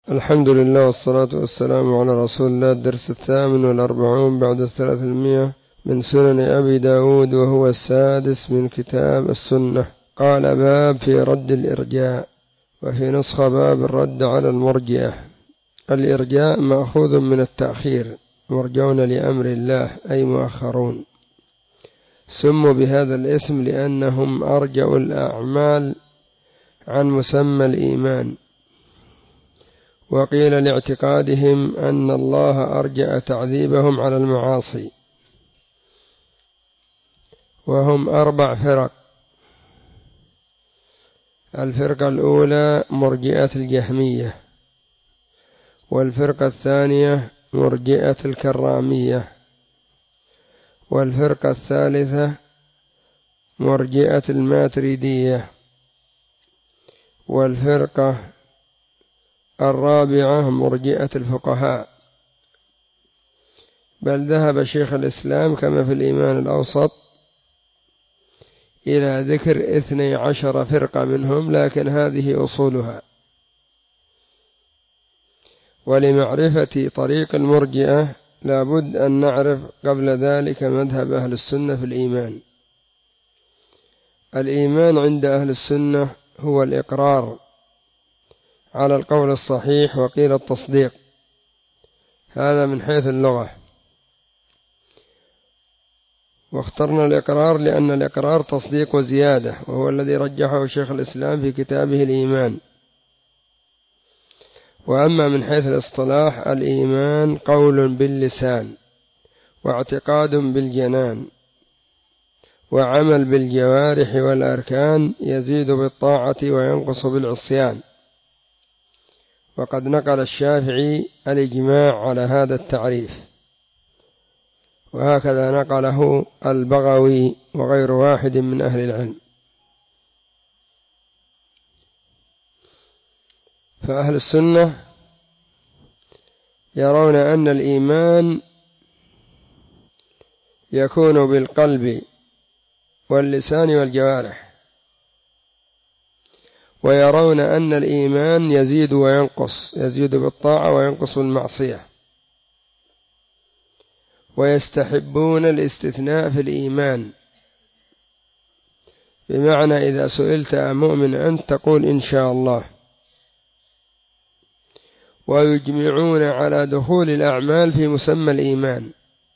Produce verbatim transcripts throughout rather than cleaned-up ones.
الحمد لله والصلاة والسلام على رسول الله. الدرس الثامن والأربعون بعد الثلاثمائة من سنن أبي داود، وهو السادس من كتاب السنة. قال: باب في رد الإرجاء. وفي نسخة باب الرد على المرجئة. الإرجاء مأخوذ من التأخير، مرجون لأمر الله أي مؤخرون. سموا بهذا الاسم لأنهم أرجأوا الأعمال عن مسمى الإيمان، وقيل لاعتقادهم أن الله أرجأ تعذيبهم على المعاصي. وهم أربع فرق: الفرقة الأولى مرجئة الجهمية، والفرقة الثانية مرجئة الكرامية، والفرقة الثالثة مرجئة الماتريدية، والفرقة الرابعة مرجئة الفقهاء. بل ذهب شيخ الإسلام كما في الإيمان الأوسط إلى ذكر اثني عشر فرقة منهم، لكن هذه أصولها. ولمعرفة طريق المرجئة لابد أن نعرف قبل ذلك مذهب أهل السنة في الإيمان. الإيمان عند أهل السنة هو الإقرار على القول الصحيح، وقيل التصديق، هذا من حيث اللغة. واخترنا الإقرار لأن الإقرار تصديق وزيادة، وهو الذي رجحه شيخ الإسلام في كتابه الإيمان. وأما من حيث الاصطلاح، الإيمان قول باللسان، واعتقاد بالجنان، وعمل بالجوارح والأركان، يزيد بالطاعة وينقص بالعصيان. وقد نقل الشافعي الإجماع على هذا التعريف، وهكذا نقله البغوي وغير واحد من أهل العلم. فأهل السنة يرون أن الإيمان يكون بالقلب واللسان والجوارح، ويرون أن الإيمان يزيد وينقص، يزيد بالطاعة وينقص بالمعصية. ويستحبون الاستثناء في الإيمان، بمعنى إذا سئلت أمؤمن أنت تقول إن شاء الله. ويجمعون على دخول الأعمال في مسمى الإيمان،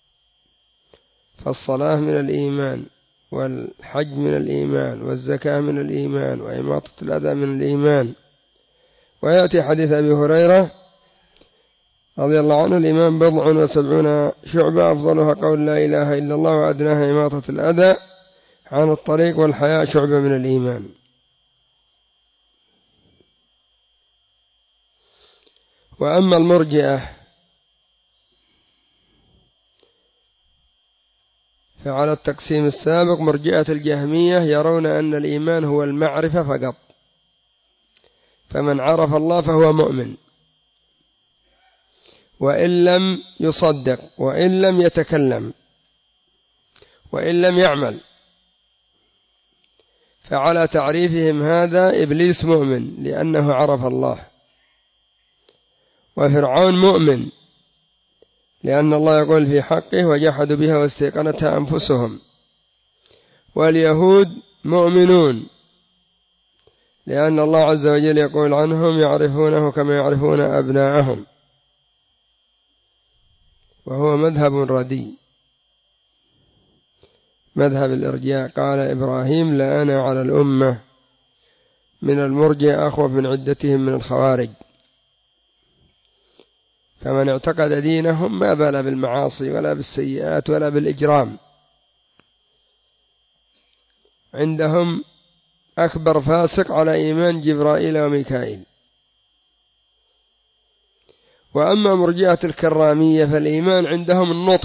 فالصلاة من الإيمان، والحج من الإيمان، والزكاة من الإيمان، وإماطة الأذى من الإيمان. ويأتي حديث أبي هريرة رضي الله عنه: الإيمان بضع وسبعون شعبة، أفضلها قول لا إله إلا الله، وأدناها إماطة الأذى عن الطريق، والحياء شعبة من الإيمان. وأما المرجئة فعلى التقسيم السابق: مرجئة الجهمية يرون أن الإيمان هو المعرفة فقط، فمن عرف الله فهو مؤمن، وإن لم يصدق، وإن لم يتكلم، وإن لم يعمل. فعلى تعريفهم هذا إبليس مؤمن لأنه عرف الله، وفرعون مؤمن لأن الله يقول في حقه: وجحدوا بها واستيقنتها أنفسهم. واليهود مؤمنون لأن الله عز وجل يقول عنهم: يعرفونه كما يعرفون أبناءهم. وهو مذهب ردي، مذهب الإرجاء. قال إبراهيم: لأنا على الأمة من المرجئة أخوف من عدتهم من الخوارج. فمن اعتقد دينهم ما بال بالمعاصي ولا بالسيئات ولا بالإجرام. عندهم أكبر فاسق على إيمان جبرائيل وميكائيل. وأما مرجئة الكرامية فالإيمان عندهم النطق،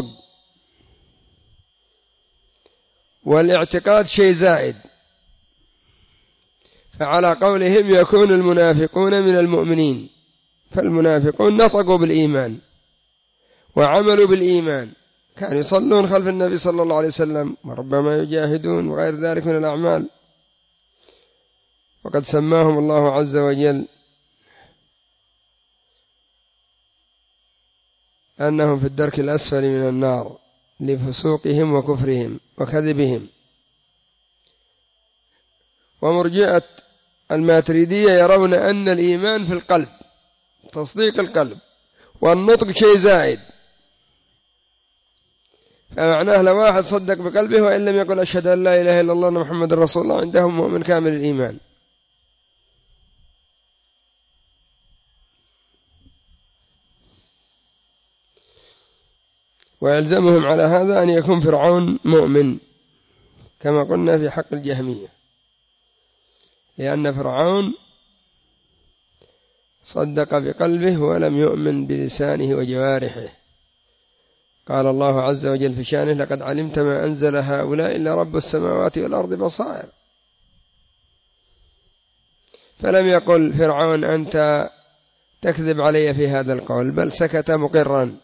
والاعتقاد شيء زائد. فعلى قولهم يكون المنافقون من المؤمنين، فالمنافقون نطقوا بالإيمان وعملوا بالإيمان، كانوا يصلون خلف النبي صلى الله عليه وسلم، وربما يجاهدون وغير ذلك من الأعمال. وقد سماهم الله عز وجل أنهم في الدرك الأسفل من النار لفسوقهم وكفرهم وكذبهم. ومرجئة الماتريدية يرون أن الإيمان في القلب، تصديق القلب، والنطق شيء زائد، فمعناه لو واحد صدق بقلبه وإن لم يقل أشهد أن لا إله إلا الله أن محمد رسول الله عندهم مؤمن كامل الإيمان. ويلزمهم على هذا أن يكون فرعون مؤمن كما قلنا في حق الجهمية، لأن فرعون صدق بقلبه ولم يؤمن بلسانه وجوارحه. قال الله عز وجل في شانه: لقد علمت ما أنزل هؤلاء إلا رب السماوات والأرض بصائر. فلم يقل فرعون أنت تكذب علي في هذا القول، بل سكت مقرا.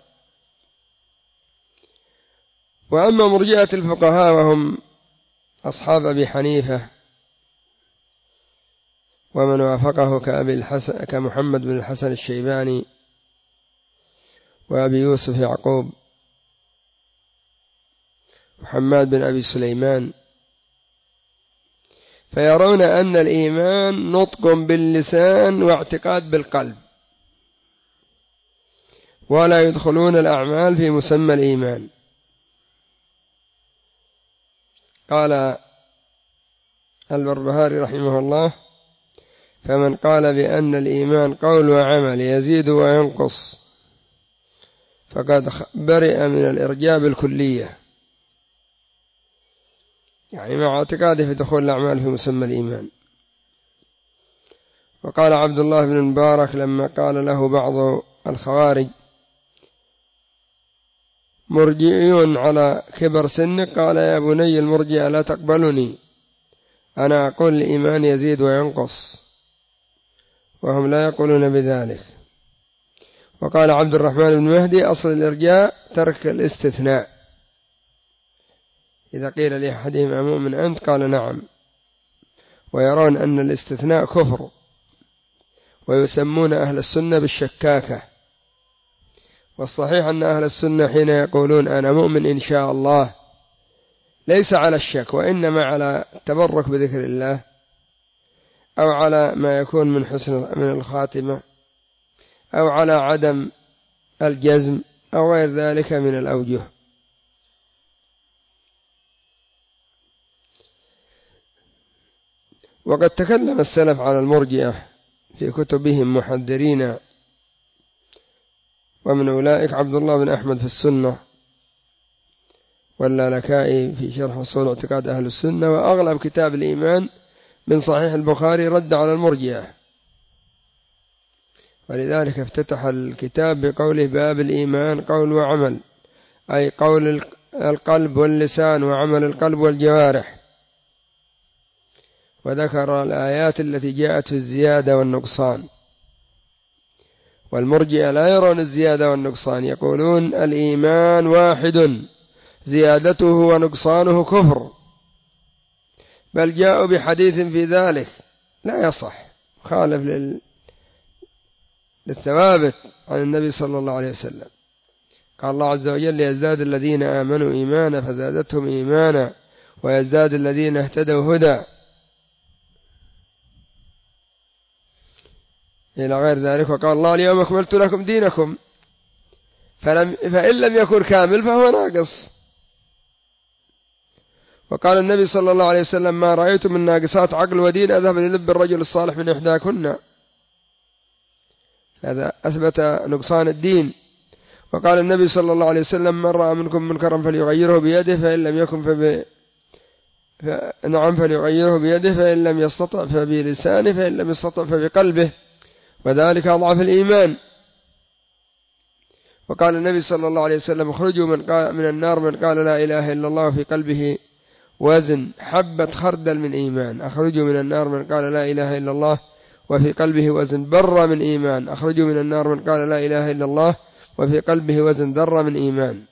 وأما مرجئة الفقهاء وهم أصحاب أبي حنيفة ومن وافقه كأبي الحسن كمحمد بن الحسن الشيباني وأبي يوسف يعقوب محمد بن أبي سليمان، فيرون أن الإيمان نطق باللسان واعتقاد بالقلب، ولا يدخلون الأعمال في مسمى الإيمان. قال البربهاري رحمه الله: فمن قال بأن الإيمان قول وعمل يزيد وينقص فقد برئ من الإرجاء بالكلية، يعني مع اعتقاده في دخول الأعمال في مسمى الإيمان. وقال عبد الله بن المبارك لما قال له بعض الخوارج: مرجئي على كبر سنك، قال: يا بني المرجئة لا تقبلني، أنا أقول الإيمان يزيد وينقص وهم لا يقولون بذلك. وقال عبد الرحمن بن مهدي: أصل الإرجاء ترك الاستثناء، إذا قيل لأحدهم أمؤمن أنت؟ قال نعم. ويرون أن الاستثناء كفر، ويسمون أهل السنة بالشكاكة. والصحيح أن أهل السنة حين يقولون أنا مؤمن إن شاء الله ليس على الشك، وإنما على التبرك بذكر الله، أو على ما يكون من حسن من الخاتمة، أو على عدم الجزم، أو غير ذلك من الأوجه. وقد تكلم السلف على المرجئة في كتبهم محذرين، ومن أولئك عبد الله بن أحمد في السنة، واللالكائي في شرح أصول اعتقاد أهل السنة، وأغلب كتاب الإيمان من صحيح البخاري رد على المرجئة. ولذلك افتتح الكتاب بقوله: باب الإيمان قول وعمل، أي قول القلب واللسان وعمل القلب والجوارح. وذكر الآيات التي جاءت في الزيادة والنقصان. والمرجئة لا يرون الزيادة والنقصان، يقولون الإيمان واحد زيادته ونقصانه كفر، بل جاءوا بحديث في ذلك لا يصح، خالف لل... للثوابت عن النبي صلى الله عليه وسلم. قال الله عز وجل: ليزداد الذين آمنوا إيمانا فزادتهم إيمانا ويزداد الذين اهتدوا هدى، إلى غير ذلك. وقال الله: اليوم أكملت لكم دينكم، فلم فإن لم يكن كامل فهو ناقص. وقال النبي صلى الله عليه وسلم: ما رأيت من ناقصات عقل ودين أذهب للب الرجل الصالح من إحداكن. هذا أثبت نقصان الدين. وقال النبي صلى الله عليه وسلم: من رأى منكم منكرا فليغيره بيده فإن لم يكن فب... ف... نعم فليغيره بيده فإن لم يستطع فبلسانه فإن لم يستطع فبقلبه، وذلك أضعف الإيمان. وقال النبي صلى الله عليه وسلم: اخرجوا من, قال من النار من قال لا إله إلا الله في قلبه وزن حبة خردل من إيمان. أخرجوا من النار من قال لا إله إلا الله وفي قلبه وزن بر من إيمان. أخرجوا من النار من قال لا إله إلا الله وفي قلبه وزن ذر من إيمان.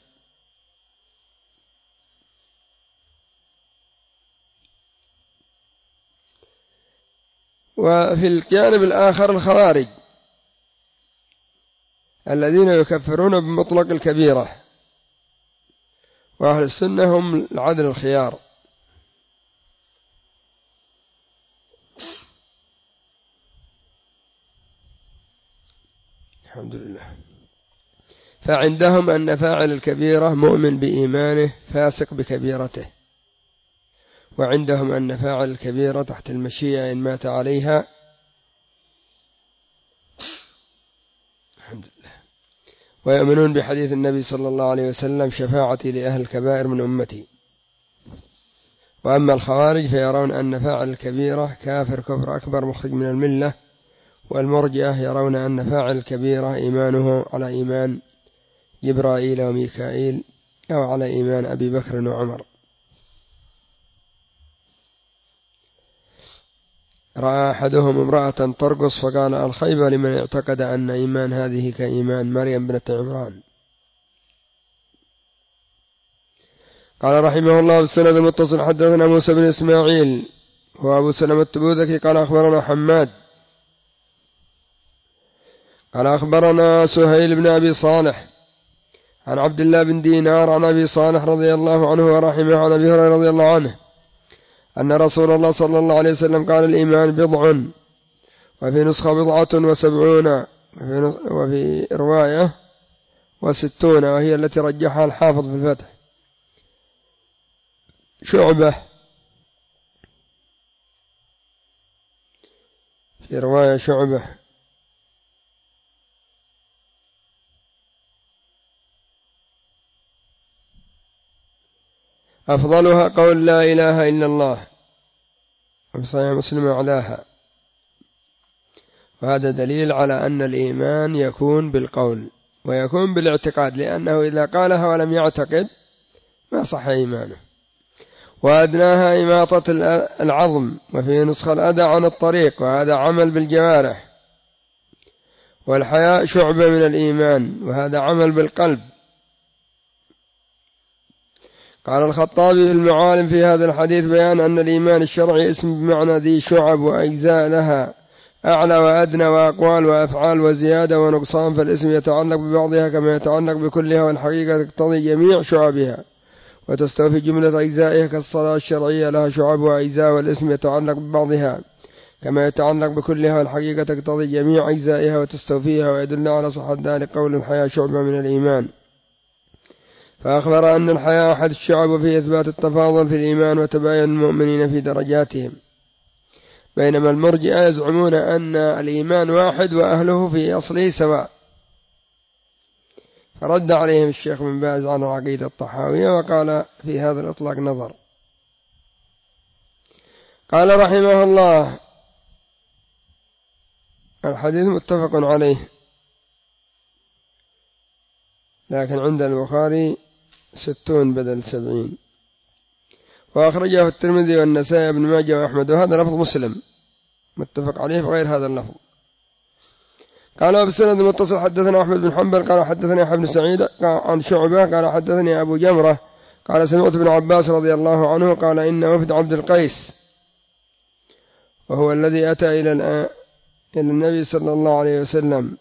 وفي الجانب الآخر الخوارج الذين يكفرون بمطلق الكبيرة، وأهل السنة هم العدل الخيار. الحمد لله. فعندهم أن فاعل الكبيرة مؤمن بإيمانه فاسق بكبيرته، وعندهم أن فاعل الكبيرة تحت المشيئة إن مات عليها. الحمد لله. ويؤمنون بحديث النبي صلى الله عليه وسلم شفاعتي لأهل الكبائر من أمتي. وأما الخوارج فيرون أن فاعل الكبيرة كافر كفر أكبر مخرج من الملة، والمرجئة يرون أن فاعل الكبيرة إيمانه على إيمان جبرائيل وميكائيل أو على إيمان أبي بكر وعمر. رأى أحدهم امرأة ترقص فقال الخيبة لمن اعتقد أن إيمان هذه كإيمان مريم بنت عمران. قال رحمه الله بالسند المتصل حدثنا موسى بن إسماعيل وأبو سلمة التبوذكي قال أخبرنا حماد قال أخبرنا سهيل بن أبي صالح عن عبد الله بن دينار عن أبي صالح رضي الله عنه ورحمه عن أبي هريرة رضي الله عنه أن رسول الله صلى الله عليه وسلم قال الإيمان بضع، وفي نسخة بضعة وسبعون، وفي رواية وستون، وهي التي رجحها الحافظ في الفتح. شعبة في رواية شعبة أفضلها قول لا إله إلا الله، وفي صحيح مسلم أعلاها. وهذا دليل على أن الإيمان يكون بالقول ويكون بالاعتقاد، لأنه إذا قالها ولم يعتقد ما صح إيمانه. وأدناها إماطة العظم، وفي نسخة الأذى عن الطريق، وهذا عمل بالجوارح. والحياء شعبة من الإيمان، وهذا عمل بالقلب. قال الخطابي في المعالم في هذا الحديث بيان أن الإيمان الشرعي اسم بمعنى ذي شعب وأجزاء لها أعلى وأدنى وأقوال وأفعال وزيادة ونقصان، فالاسم يتعلق ببعضها كما يتعلق بكلها، والحقيقة تقتضي جميع شعبها وتستوفي جملة أجزائها، كالصلاة الشرعية لها شعب وأجزاء، والاسم يتعلق ببعضها كما يتعلق بكلها، والحقيقة تقتضي جميع أجزائها وتستوفيها. ويدل على صحة ذلك قول الحياة شعبة من الإيمان. فأخبر أن الحياة أحد الشعب، وفي إثبات التفاضل في الإيمان وتباين المؤمنين في درجاتهم، بينما المرجئة يزعمون أن الإيمان واحد وأهله في أصله سواء. فرد عليهم الشيخ بن باز عن العقيدة الطحاوية وقال في هذا الإطلاق نظر. قال رحمه الله الحديث متفق عليه، لكن عند البخاري ستون بدل سبعين، وأخرجه الترمذي والنسائي ابن ماجه وأحمد، وهذا لفظ مسلم متفق عليه بغير هذا اللفظ. قال بالسند المتصل حدثنا أحمد بن حنبل قال حدثني يحيى بن سعيد عن شعبة قال حدثني أبو جمرة قال سمعت ابن عباس رضي الله عنه قال إن وفد عبد القيس، وهو الذي أتى إلى إلى النبي صلى الله عليه وسلم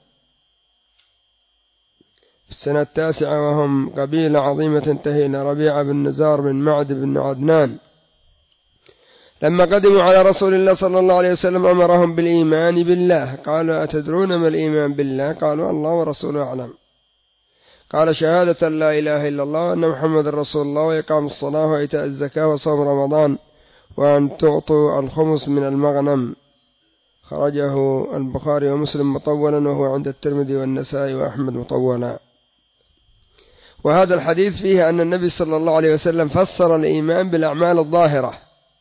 في السنة التاسعة، وهم قبيلة عظيمة تنتهي إلى ربيعة بن نزار بن معد بن عدنان، لما قدموا على رسول الله صلى الله عليه وسلم أمرهم بالإيمان بالله. قالوا أتدرون ما الإيمان بالله؟ قالوا الله ورسوله أعلم. قال شهادة لا إله إلا الله وأن محمد رسول الله، وإقام الصلاة وإيتاء الزكاة وصوم رمضان، وأن تعطوا الخمس من المغنم. خرجه البخاري ومسلم مطولا، وهو عند الترمذي والنسائي وأحمد مطولا. وهذا الحديث فيه أن النبي صلى الله عليه وسلم فسر الإيمان بالأعمال الظاهرة،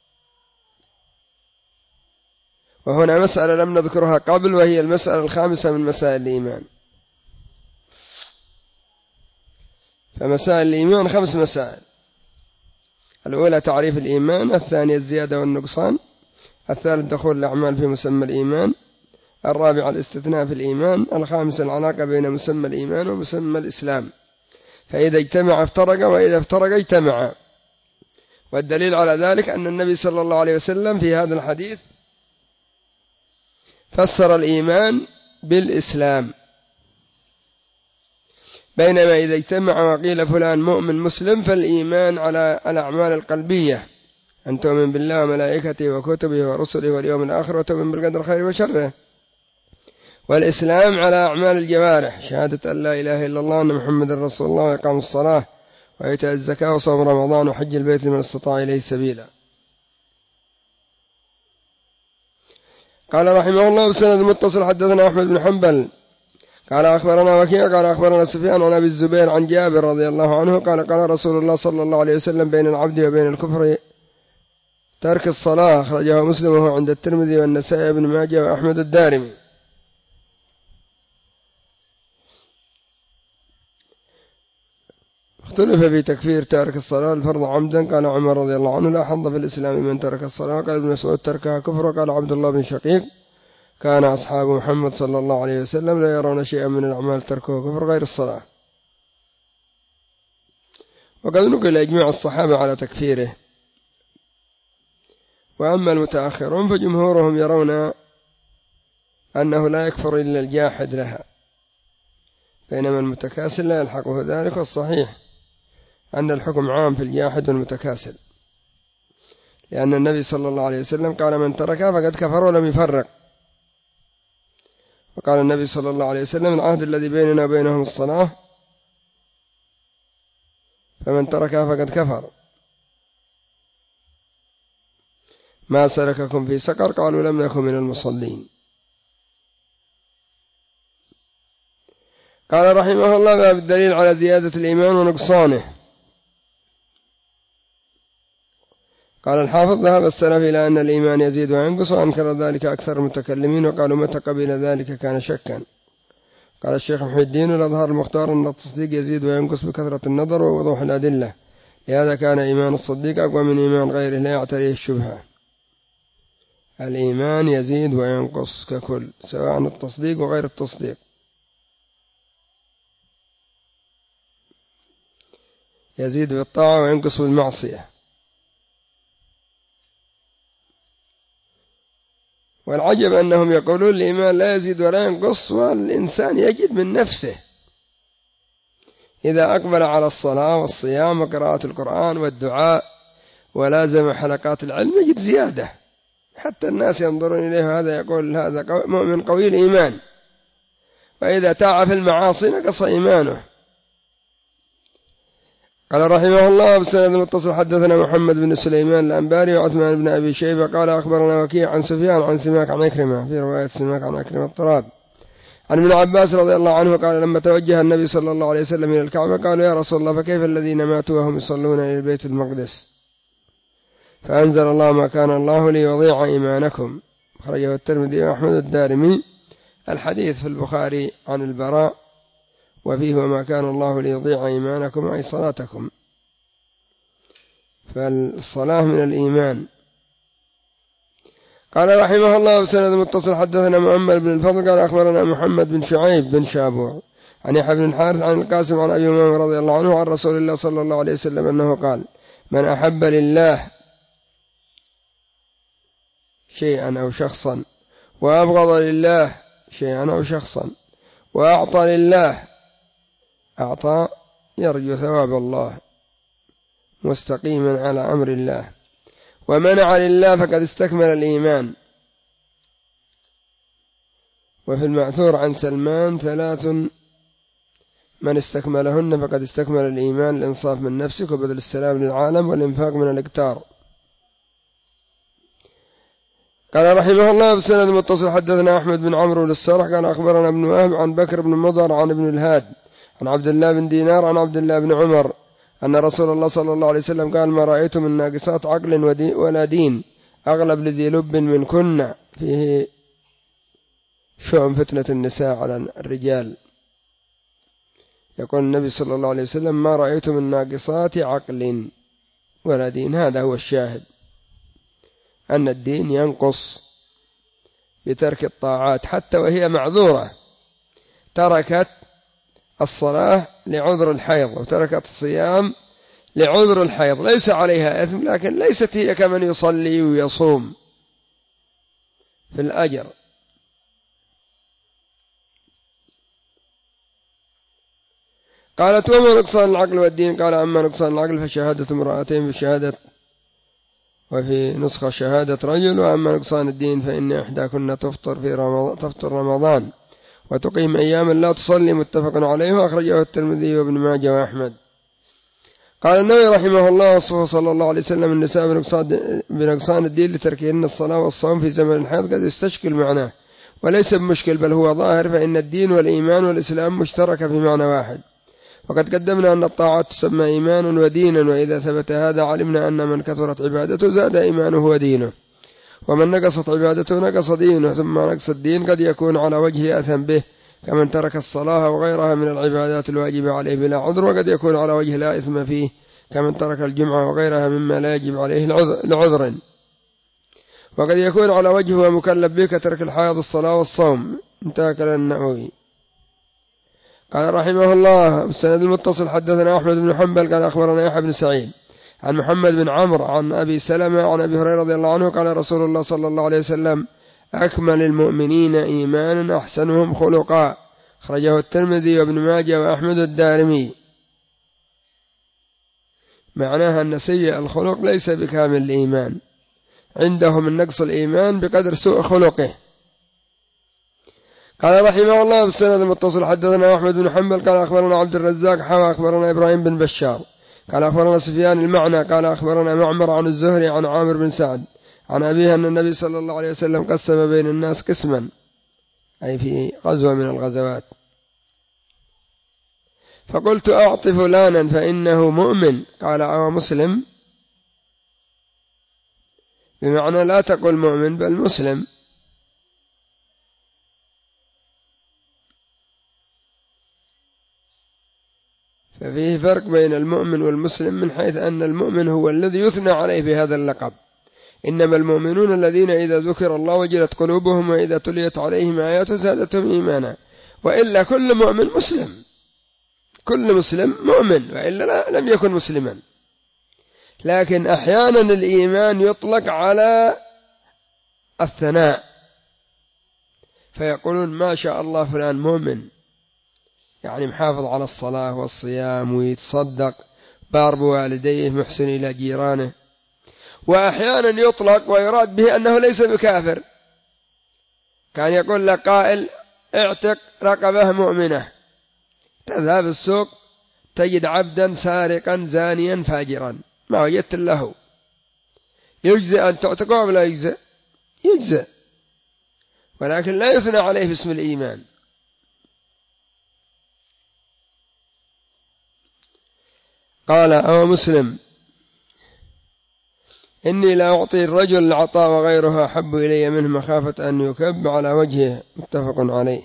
وهنا مسألة لم نذكرها قبل، وهي المسألة الخامسة من مسائل الإيمان. فمسائل الإيمان خمس مسائل: الأولى تعريف الإيمان، الثانية الزيادة والنقصان، الثالث دخول الأعمال في مسمى الإيمان، الرابع الاستثناء في الإيمان، الخامس العلاقة بين مسمى الإيمان ومسمى الإسلام، فإذا اجتمع افترق وإذا افترق اجتمع. والدليل على ذلك أن النبي صلى الله عليه وسلم في هذا الحديث فسر الإيمان بالإسلام، بينما إذا اجتمع وقيل فلان مؤمن مسلم فالإيمان على الأعمال القلبية، أن تؤمن بالله وملائكته وكتبه ورسله واليوم الآخر وتؤمن بالقدر خيره وشره. والإسلام على أعمال الجوارح، شهادة أن لا إله إلا الله وأن محمد رسول الله وإقام الصلاة وإيتاء الزكاة وصوم رمضان وحج البيت لمن استطاع إليه سبيلا. قال رحمه الله بسند متصل حدثنا أحمد بن حنبل قال أخبرنا وكيع قال أخبرنا سفيان عن أبي الزبير عن جابر رضي الله عنه قال قال رسول الله صلى الله عليه وسلم بين العبد وبين الكفر ترك الصلاة، أخرجه مسلم وهو عند الترمذي والنسائي بن ماجه وأحمد الدارمي. اختلف في تكفير تارك الصلاة الفرض عمدا. قال عمر رضي الله عنه لا حظ في الإسلام من ترك الصلاة. قال ابن مسعود تركها كفر. وقال عبد الله بن شقيق كان أصحاب محمد صلى الله عليه وسلم لا يرون شيئا من الأعمال تركه كفر غير الصلاة. وقد نقل إجماع الصحابة على تكفيره. وأما المتأخرون فجمهورهم يرون أنه لا يكفر إلا الجاحد لها، بينما المتكاسل لا يلحقه ذلك. والصحيح أن الحكم عام في الجاحد والمتكاسل، لأن النبي صلى الله عليه وسلم قال من تركها فقد كفر ولم يفرق. وقال النبي صلى الله عليه وسلم العهد الذي بيننا وبينهم الصلاة فمن تركها فقد كفر. ما سلككم في سقر؟ قالوا لم نكن من المصلين. قال رحمه الله باب الدليل على زيادة الإيمان ونقصانه. قال الحافظ ذهب السلف إلى أن الإيمان يزيد وينقص، وأنكر ذلك أكثر المتكلمين وقالوا متى قبل ذلك كان شكا. قال الشيخ محي الدين الأظهر المختار أن التصديق يزيد وينقص بكثرة النظر ووضوح الأدلة، لهذا كان إيمان الصديق أقوى من إيمان غيره لا يعتريه الشبهة. الإيمان يزيد وينقص ككل، سواء التصديق وغير التصديق. يزيد بالطاعة وينقص بالمعصية. والعجب أنهم يقولون الإيمان لا يزيد ولا ينقص، والإنسان يجد من نفسه إذا أقبل على الصلاة والصيام وقراءة القرآن والدعاء ولازم حلقات العلم يجد زيادة، حتى الناس ينظرون إليه هذا يقول هذا مؤمن قوي الإيمان، وإذا تعب في المعاصي نقص إيمانه. قال رحمه الله بسند متصل حدثنا محمد بن سليمان الأنباري وعثمان بن أبي شيبة قال أخبرنا وكيع عن سفيان عن سماك عن عكرمة، في رواية سماك عن عكرمة الطراب، عن ابن عباس رضي الله عنه قال لما توجه النبي صلى الله عليه وسلم إلى الكعبة قالوا يا رسول الله فكيف الذين ماتوا وهم يصلون إلى البيت المقدس؟ فأنزل الله ما كان الله ليضيع إيمانكم، خرجه الترمذي وأحمد الدارمي. الحديث في البخاري عن البراء وفيه وما كان الله ليضيع إيمانكم أي صلاتكم، فالصلاة من الإيمان. قال رحمه الله بسند متصل حدثنا محمد بن الفضل قال أخبرنا محمد بن شعيب بن شابور عن يحيى بن الحارث عن القاسم عن أبي أمامة رضي الله عنه عن رسول الله صلى الله عليه وسلم أنه قال من أحب لله شيئا أو شخصا وأبغض لله شيئا أو شخصا وأعطى لله أعطى يرجو ثواب الله مستقيما على أمر الله ومنع لله فقد استكمل الإيمان. وفي المأثور عن سلمان ثلاث من استكملهن فقد استكمل الإيمان: الإنصاف من نفسك وبذل السلام للعالم والإنفاق من الإكتار. قال رحمه الله بسند متصل حدثنا أحمد بن عمرو للصرح قال أخبرنا ابن وهب عن بكر بن مضر عن ابن الهاد عن عبد الله بن دينار عن عبد الله بن عمر أن رسول الله صلى الله عليه وسلم قال ما رأيت من ناقصات عقل ولا دين أغلب لذي لب من كنا فيه شؤم فتنة النساء على الرجال. يقول النبي صلى الله عليه وسلم ما رأيت من ناقصات عقل ولا دين، هذا هو الشاهد، أن الدين ينقص بترك الطاعات حتى وهي معذورة، تركت الصلاة لعذر الحيض وتركت الصيام لعذر الحيض ليس عليها إثم، لكن ليست هي كمن يصلي ويصوم في الأجر. قالت وما نقصان العقل والدين؟ قال أما نقصان العقل فشهادة امرأتين في شهادة، وفي نسخة شهادة رجل. وأما نقصان الدين فإن إحداكن تفطر في رمضان, تفطر رمضان وتقيم أياما لا تصلي، متفق عليه، وأخرجه الترمذي وابن ماجه وأحمد. قال النووي رحمه الله وصفه صلى الله عليه وسلم النساء بنقصان الدين لتركهن الصلاة والصوم في زمن الحيض قد يستشكل معناه، وليس بمشكل بل هو ظاهر، فإن الدين والإيمان والإسلام مشتركة في معنى واحد. وقد قدمنا أن الطاعات تسمى إيمان ودينا، وإذا ثبت هذا علمنا أن من كثرت عبادته زاد إيمانه ودينه، ومن نقصت عبادته نقص دينه. ثم نقص الدين قد يكون على وجه أثم به كمن ترك الصلاة وغيرها من العبادات الواجبة عليه بلا عذر، وقد يكون على وجه لا إثم فيه كمن ترك الجمعة وغيرها مما لا يجب عليه لعذر، وقد يكون على وجه مكلف به كترك الحائض الصلاة والصوم. انتهى كلام النووي. قال رحمه الله السند المتصل حدثنا أحمد بن حنبل قال أخبرنا يحيى بن سعيد عن محمد بن عمرو عن أبي سلمة عن أبي هريرة رضي الله عنه قال رسول الله صلى الله عليه وسلم أكمل المؤمنين إيمانا أحسنهم خلقا، أخرجه الترمذي وابن ماجه وأحمد الدارمي. معناها أن سيء الخلق ليس بكامل الإيمان، عندهم من نقص الإيمان بقدر سوء خلقه. قال رحمه الله بالسند المتصل حدثنا أحمد بن حنبل قال أخبرنا عبد الرزاق حوى أخبرنا إبراهيم بن بشار قال أخبرنا سفيان المعنى قال أخبرنا معمر عن الزهري عن عامر بن سعد عن أبيه أن النبي صلى الله عليه وسلم قسم بين الناس قسما، أي في غزوة من الغزوات، فقلت أعط فلانا فإنه مؤمن، قال أو مسلم، بمعنى لا تقل مؤمن بل مسلم. ففيه فرق بين المؤمن والمسلم من حيث أن المؤمن هو الذي يثنى عليه بهذا اللقب، إنما المؤمنون الذين إذا ذكر الله وجلت قلوبهم وإذا تليت عليهم آياته زادتهم إيمانا، وإلا كل مؤمن مسلم، كل مسلم مؤمن، وإلا لم يكن مسلما. لكن أحيانا الإيمان يطلق على الثناء، فيقولون ما شاء الله فلان مؤمن، يعني محافظ على الصلاة والصيام ويتصدق، بار بوالديه، محسن إلى جيرانه. وأحيانا يطلق ويراد به أنه ليس بكافر، كان يقول لك قائل اعتق رقبة مؤمنة، تذهب السوق تجد عبدا سارقا زانيا فاجرا ما وجدت له، يجزئ أن تعتقه ولا يجزئ؟ يجزئ، ولكن لا يثنى عليه باسم الإيمان. قال أو مسلم إني لا أعطي الرجل العطاء وغيرها أحب إلي منه مخافة أن يكب على وجهه، متفق عليه.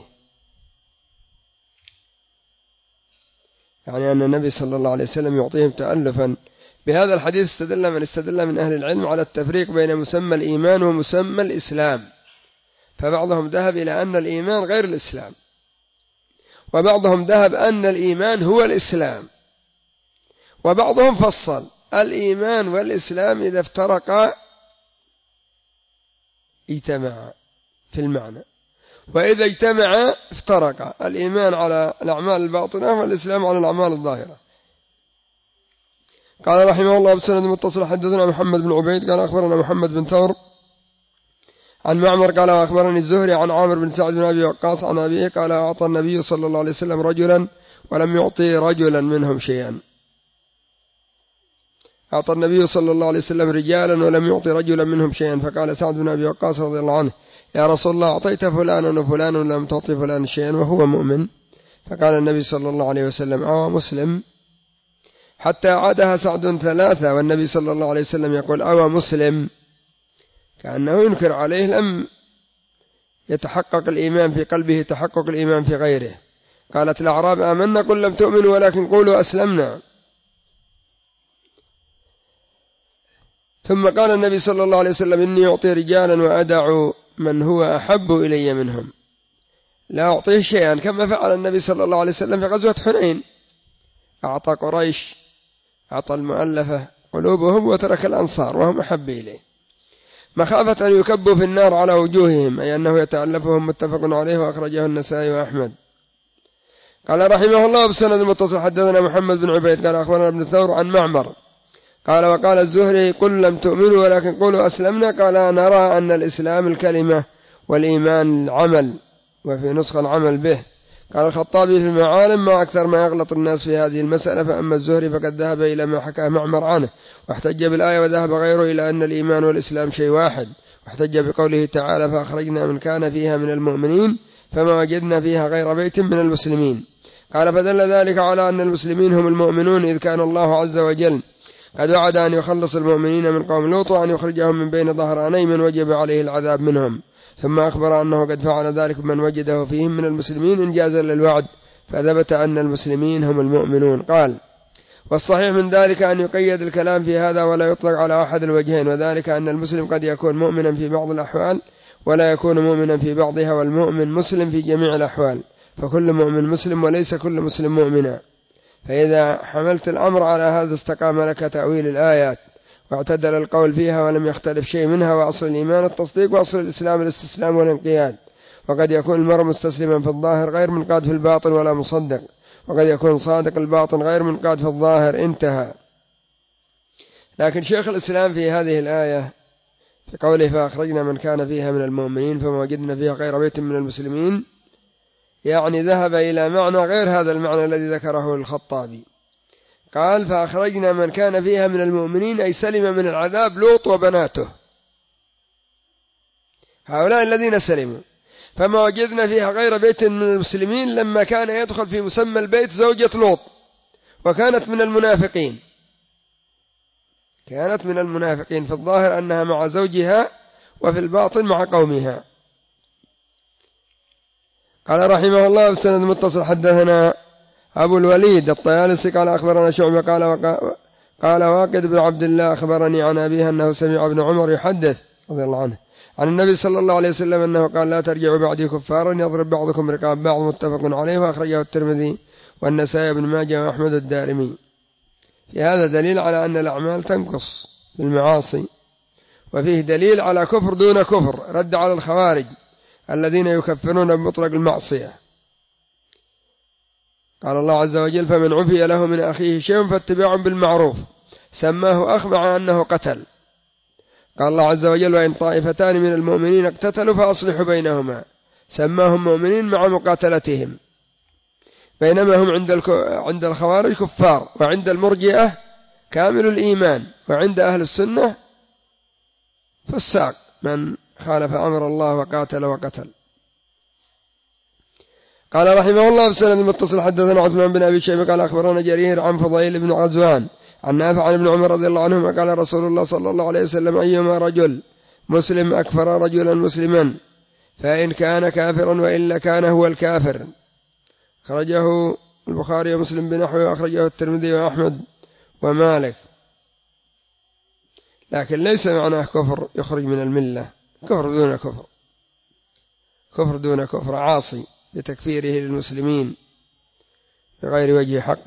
يعني أن النبي صلى الله عليه وسلم يعطيهم تألفا. بهذا الحديث استدل من استدل من أهل العلم على التفريق بين مسمى الإيمان ومسمى الإسلام، فبعضهم ذهب إلى أن الإيمان غير الإسلام، وبعضهم ذهب أن الإيمان هو الإسلام، وبعضهم فصل الإيمان والإسلام إذا افترقا اجتمعا في المعنى، وإذا اجتمعا افترقا، الإيمان على الأعمال الباطنة والإسلام على الأعمال الظاهرة. قال رحمه الله بسند متصل حدثنا محمد بن عبيد قال أخبرنا محمد بن ثور عن معمر قال أخبرني الزهري عن عامر بن سعد بن أبي وقاص عن أبيه قال أعطى النبي صلى الله عليه وسلم رجلا ولم يعطي رجلا منهم شيئا. أعطى النبي صلى الله عليه وسلم رجالا ولم يعطي رجلا منهم شيئا، فقال سعد بن أبي وقاص رضي الله عنه يا رسول الله أعطيت فلانا وفلانا ولم تعطي فلانا شيئا وهو مؤمن؟ فقال النبي صلى الله عليه وسلم أو مسلم، حتى عادها سعد ثلاثة والنبي صلى الله عليه وسلم يقول أو مسلم، كأنه ينكر عليه لم يتحقق الإيمان في قلبه تحقق الإيمان في غيره. قالت الأعراب آمنا قل لم تؤمنوا ولكن قولوا أسلمنا. ثم قال النبي صلى الله عليه وسلم إني أعطي رجالا وأدع من هو أحب إلي منهم، لا أعطيه شيئا، كما فعل النبي صلى الله عليه وسلم في غزوة حنين، أعطى قريش، أعطى المؤلفة قلوبهم وترك الأنصار وهم أحب إليه، مخافة أن يكبوا في النار على وجوههم، أي أنه يتألفهم، متفق عليه وأخرجه النسائي وأحمد. قال رحمه الله بسند المتصل حدثنا محمد بن عبيد قال أخبرنا ابن ثور عن معمر قال وقال الزهري قل لم تؤمنوا ولكن قولوا أسلمنا قال نرى أن الإسلام الكلمة والإيمان العمل وفي نسخة العمل به. قال الخطابي في المعالم ما أكثر ما يغلط الناس في هذه المسألة، فأما الزهري فقد ذهب إلى ما حكى معمر عنه واحتج بالآية، وذهب غيره إلى أن الإيمان والإسلام شيء واحد، واحتج بقوله تعالى فأخرجنا من كان فيها من المؤمنين فما وجدنا فيها غير بيت من المسلمين. قال فدل ذلك على أن المسلمين هم المؤمنون، إذ كان الله عز وجل قد وعد أن يخلص المؤمنين من قوم لوط وأن يخرجهم من بين ظهراني من وجب عليه العذاب منهم، ثم أخبر أنه قد فعل ذلك من وجده فيهم من المسلمين إنجازا للوعد، فثبت أن المسلمين هم المؤمنون. قال والصحيح من ذلك أن يقيد الكلام في هذا ولا يطلق على أحد الوجهين، وذلك أن المسلم قد يكون مؤمنا في بعض الأحوال ولا يكون مؤمنا في بعضها، والمؤمن مسلم في جميع الأحوال، فكل مؤمن مسلم وليس كل مسلم مؤمنا. فإذا حملت الأمر على هذا استقام لك تأويل الآيات واعتدل القول فيها ولم يختلف شيء منها، وأصل الإيمان التصديق، وأصل الإسلام الاستسلام والانقياد. وقد يكون المرء مستسلما في الظاهر غير منقاد في الباطن ولا مصدق، وقد يكون صادق الباطن غير منقاد في الظاهر. انتهى. لكن شيخ الإسلام في هذه الآية في قوله فأخرجنا من كان فيها من المؤمنين فما وجدنا فيها غير بيت من المسلمين، يعني ذهب إلى معنى غير هذا المعنى الذي ذكره الخطابي. قال فأخرجنا من كان فيها من المؤمنين أي سلم من العذاب لوط وبناته، هؤلاء الذين سلموا. فما وجدنا فيها غير بيت من المسلمين لما كان يدخل في مسمى البيت زوجة لوط، وكانت من المنافقين، كانت من المنافقين في الظاهر أنها مع زوجها وفي الباطن مع قومها. قال رحمه الله السند المتصل حدثنا أبو الوليد الطيالسي قال أخبرنا شعبة قال وقال قال واقد بن عبد الله أخبرني عن أبيه أنه سمع ابن عمر يحدث رضي الله عنه عن النبي صلى الله عليه وسلم أنه قال لا ترجعوا بعدي كفارا يضرب بعضكم رقاب بعض، متفق عليه، وأخرجه الترمذي والنسائي بن ماجه وأحمد الدارمي. في هذا دليل على أن الأعمال تنقص بالمعاصي، وفيه دليل على كفر دون كفر، رد على الخوارج الذين يكفرون بمطلق المعصية. قال الله عز وجل فمن عفي له من أخيه شيء فاتباع بالمعروف، سماه أخ مع أنه قتل. قال الله عز وجل وإن طائفتان من المؤمنين اقتتلوا فأصلحوا بينهما، سماهم مؤمنين مع مقاتلتهم، بينما هم عند عند الخوارج كفار، وعند المرجئة كامل الإيمان، وعند أهل السنة فساق من خالف أمر الله وقاتل وقتل. قال رحمه الله في سند المتصل حدثنا عثمان بن أبي شيبة قال أخبرنا جرير عن فضيل بن غزوان عن نافع عن ابن عمر رضي الله عنهما قال رسول الله صلى الله عليه وسلم أيما رجل مسلم أكفر رجلا مسلما فإن كان كافرا وإلا كان هو الكافر. خرجه البخاري ومسلم بنحوه، وأخرجه الترمذي وأحمد ومالك. لكن ليس معناه كفر يخرج من الملة، كفر دون كفر، كفر دون كفر عاصي بتكفيره للمسلمين بغير وجه حق.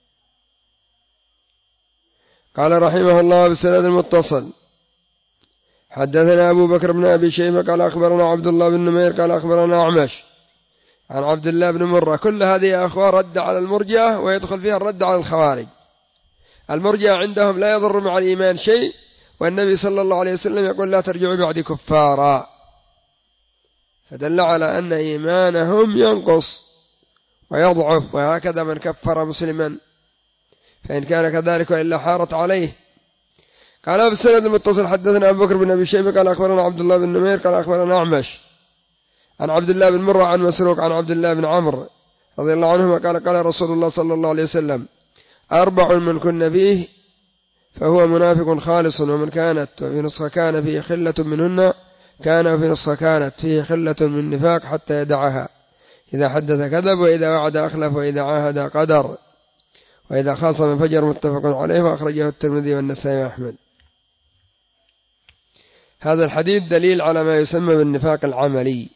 قال رحمه الله بالسند المتصل حدثنا أبو بكر بن أبي شيبة قال أخبرنا عبد الله بن نمير قال أخبرنا أعمش عن عبد الله بن مرة. كل هذه أخوة رد على المرجئة، ويدخل فيها الرد على الخوارج. المرجئة عندهم لا يضر مع الإيمان شيء، والنبي صلى الله عليه وسلم يقول لا ترجعوا بعد كفارا، فدل على أن إيمانهم ينقص ويضعف، وهكذا من كفر مسلما فإن كان كذلك وإلا حارت عليه. قال بالسند المتصل حدثنا أبو بكر بن أبي شيبة قال أخبرنا عبد الله بن نمير قال أخبرنا أعمش عن عبد الله بن مرة عن مسروق عن عبد الله بن عمرو رضي الله عنهما قال قال رسول الله صلى الله عليه وسلم أربع من كن فيه فهو منافق خالص، ومن كانت وفي نسخة كان فيه خلة منهن كان وفي نسخة كانت فيه خلة من نفاق حتى يدعها، إذا حدث كذب، وإذا وعد أخلف، وإذا عاهد قدر، وإذا خاصم فجر، متفق عليه، وأخرجه الترمذي والنسائي وأحمد. هذا الحديث دليل على ما يسمى بالنفاق العملي،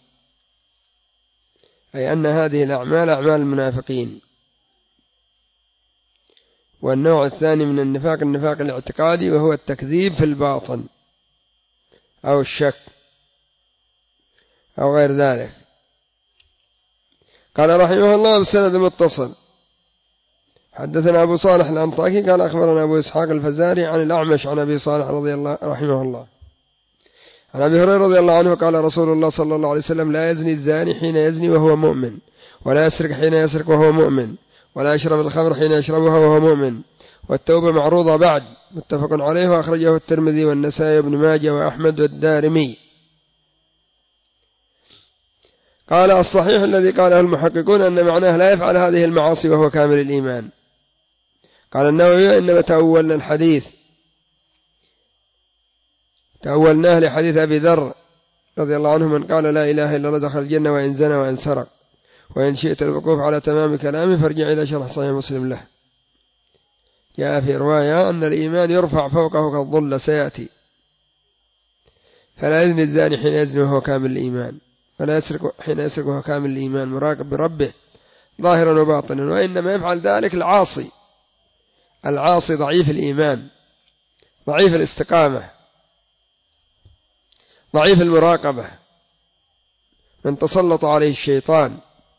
أي أن هذه الأعمال أعمال المنافقين. والنوع الثاني من النفاق النفاق الاعتقادي، وهو التكذيب في الباطن أو الشك أو غير ذلك. قال رحمه الله بالسند المتصل حدثنا أبو صالح الأنطاكي قال أخبرنا أبو إسحاق الفزاري عن الأعمش عن أبي صالح رضي الله رحمه الله عن أبي هريرة رضي الله عنه قال رسول الله صلى الله عليه وسلم لا يزني الزاني حين يزني وهو مؤمن ولا يسرق حين يسرق وهو مؤمن ولا يشرب الخمر حين يشربها وهو مؤمن والتوبة معروضة بعد. متفق عليه وأخرجه الترمذي والنسائي وابن ماجه وأحمد والدارمي. قال الصحيح الذي قاله المحققون أن معناه لا يفعل هذه المعاصي وهو كامل الإيمان. قال النووي إنما تأولنا الحديث تأولناه لحديث أبي ذر رضي الله عنه من قال لا إله إلا الله دخل الجنة وإن زنى وإن سرق. وإن شئت الوقوف على تمام كلامه فارجع إلى شرح صحيح مسلم له. جاء في رواية أن الإيمان يرفع فوقه كالظل سيأتي. فلا يزني الزاني حين يزني وهو كامل الإيمان ولا يسرق حين يسرق وهو كامل الإيمان مراقب بربه ظاهرا وباطنا. وإنما يفعل ذلك العاصي العاصي ضعيف الإيمان ضعيف الاستقامة ضعيف المراقبة من تسلط عليه الشيطان.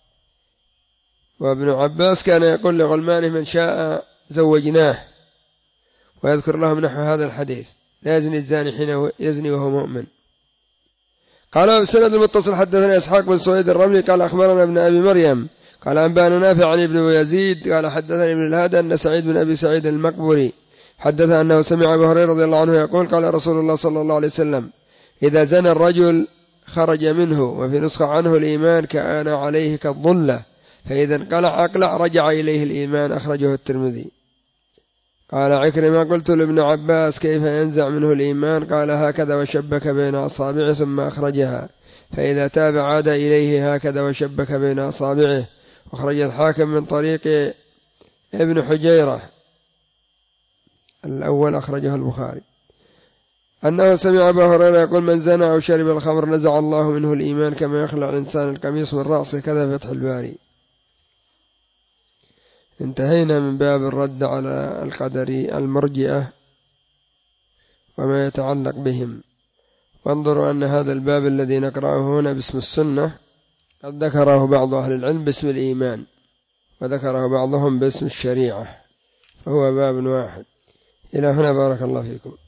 وابن عباس كان يقول لغلمانه من شاء زوجناه ويذكر لهم نحو هذا الحديث لا يزني الزاني حين يزني وهو مؤمن. قال بالسند المتصل حدثنا إسحاق بن سويد الرملي قال أخبرنا ابن أبي مريم قال أنبانا نافع عن ابن يزيد قال حدثني ابن الهادى أن سعيد بن أبي سعيد المقبري حدث أنه سمع أبو هريرة رضي الله عنه يقول قال رسول الله صلى الله عليه وسلم إذا زنى الرجل خرج منه وفي نسخة عنه الإيمان كان عليه كالظلة فإذا انقلع أقلع رجع إليه الإيمان. أخرجه الترمذي. قال عكرمة قلت لابن عباس كيف ينزع منه الإيمان قال هكذا وشبك بين أصابعه ثم أخرجها فإذا تاب عاد إليه هكذا وشبك بين أصابعه. وخرج الحاكم من طريق ابن حجيرة الأول أخرجه البخاري أنه سمع أبا هريرة يقول من زنى أو شرب الخمر نزع الله منه الإيمان كما يخلع الإنسان القميص من رأسه كذا فتح الباري. انتهينا من باب الرد على القدري المرجئة وما يتعلق بهم. وانظروا أن هذا الباب الذي نقرأه هنا باسم السنة قد ذكره بعض أهل العلم باسم الإيمان وذكره بعضهم باسم الشريعة فهو باب واحد. إلى هنا بارك الله فيكم.